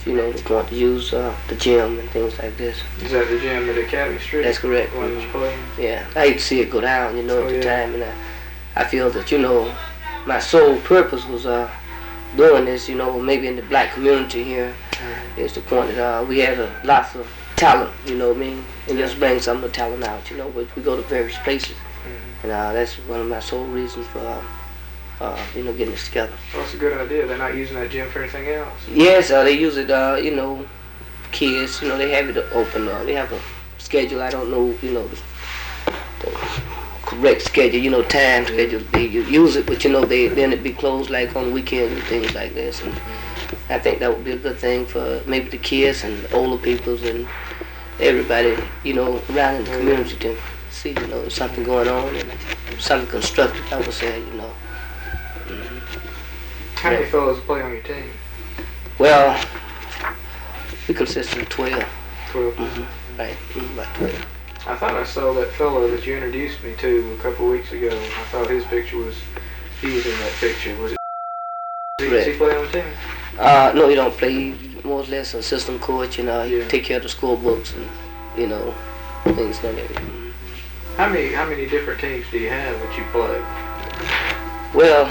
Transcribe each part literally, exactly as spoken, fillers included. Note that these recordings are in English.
you know, want to use uh, the gym and things like this. Is that the gym at Academy Street? That's correct. The one that you play in? Yeah, I hate to see it go down, you know, Oh, at the yeah. time, and I, I feel that, you know, my sole purpose was uh, doing this, you know, maybe in the black community here, Mm-hmm. is the point that uh, we have uh, lots of talent, you know what I mean, and just bring some of the talent out, you know, we, we go to various places, Mm-hmm. and uh, that's one of my sole reasons for, uh, uh, you know, getting this together. Well, that's a good idea. They're not using that gym for anything else. Yes, uh, they use it, uh, you know, kids, you know, they have it open, uh, they have a schedule, I don't know, you know, the, the correct schedule, you know, time schedule, they u- use it, but you know, they then it be closed like on weekends and things like this, and I think that would be a good thing for maybe the kids and older peoples and everybody, you know, around in the community to see, you know, something going on and something constructive, I would say, you know. How many fellows play on your team? Well, we consist of twelve. Twelve. Mm-hmm. Right, mm-hmm, about twelve. I thought I saw that fellow that you introduced me to a couple of weeks ago. I thought his picture was, he was in that picture. Was it? Does he play on the team? Uh, no, he don't play. He's more or less an assistant coach, and uh, he Yeah. take care of the score books and, you know, things like that. How many how many different teams do you have that you play? Well,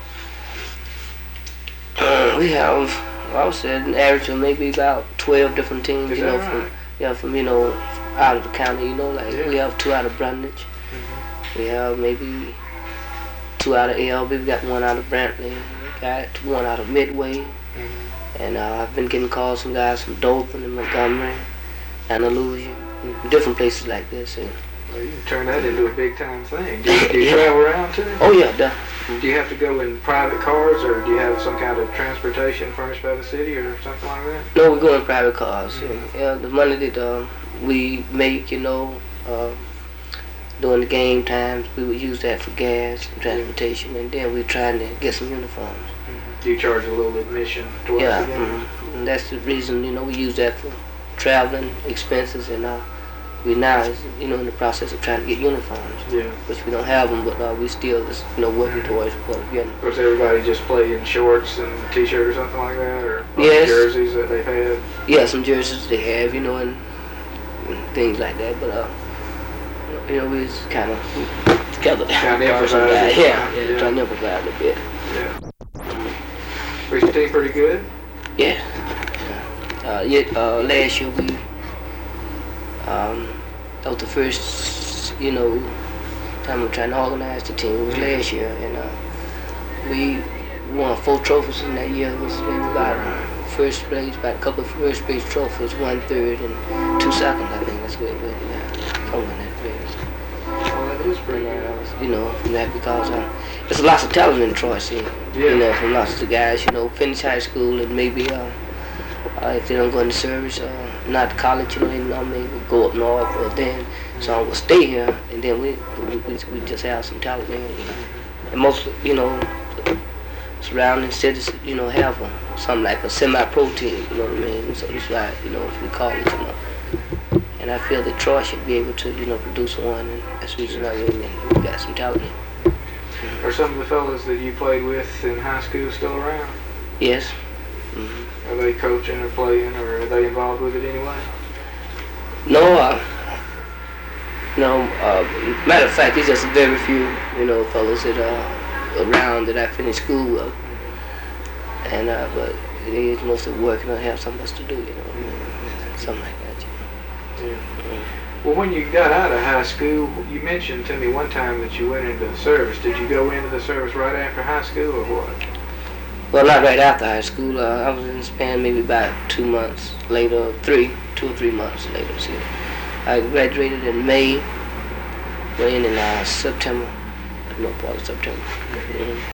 uh, we have, I would say, an average of maybe about twelve different teams. Is you that know, right? from yeah, from you know, out of the county. You know, like Yeah. we have two out of Brundage. Mm-hmm. We have maybe two out of L B. We got one out of Brantley. We got one out of Midway. Mm-hmm. And uh, I've been getting calls from guys from Dothan and Montgomery, Andalusia, and different places like this. And, Well, you can turn that into a big time thing. Do you, do you travel around too? oh yeah, definitely. Do you have to go in private cars, or do you have some kind of transportation furnished by the city, or something like that? No, we go in private cars. Yeah, yeah, the money that uh, we make, you know, uh, during the game times, we would use that for gas and transportation, and then we're trying to get some uniforms. Mm-hmm. Do you charge a little admission towards Yeah, the game? mhm. And that's the reason, you know, we use that for traveling expenses, and uh, we now is, you know, in the process of trying to get uniforms, Yeah. which we don't have them, but uh, we still is, you know, working towards what we're getting. Of course, everybody just play in shorts and a t-shirt or something like that, or like Yes. jerseys that they've had. Yeah, some jerseys they have, you know, and, and things like that, but uh, you know, we just kind of together. Kinda improvise. Yeah, yeah, Yeah. trying to improvise a bit. Yeah. Was your team pretty good? Yeah. Uh, yeah. Uh, last year we, um, that was the first, you know, time we were trying to organize the team. It was last year, and uh, we won four trophies in that year. It was maybe about first place, about a couple of first place trophies, one third and two seconds. I think that's good. But yeah, something like that. Well, that is pretty And, good. uh, you know, from that because uh, there's lots of talent in Troy City. Yeah. You know, from lots of guys, you know, finish high school and maybe uh, uh, if they don't go into service, uh, not college, you know, they normally would go up north or then some will stay here, and then we we, we we just have some talent there. You know. And most, you know, surrounding cities, you know, have a, something like a semi-pro team, you know what I mean? So it's like, you know, if we call it, you know. And I feel that Troy should be able to, you know, produce one, and that's the reason I really we got some talent. Are some of the fellas that you played with in high school still around? Yes. Mm-hmm. Are they coaching or playing, or are they involved with it anyway? No, uh, no. Uh, matter of fact, it's just very few, you know, fellas that are around that I finished school with, and uh, but it is mostly working or have something else to do, you know, Mm-hmm. something like that. You know. Yeah. Well, when you got out of high school, you mentioned to me one time that you went into the service. Did you go into the service right after high school, or what? Well, not right after high school. Uh, I was in Spain maybe about two months later, three, two or three months later. See, I graduated in May, went in uh, September, no part of September. Mm-hmm.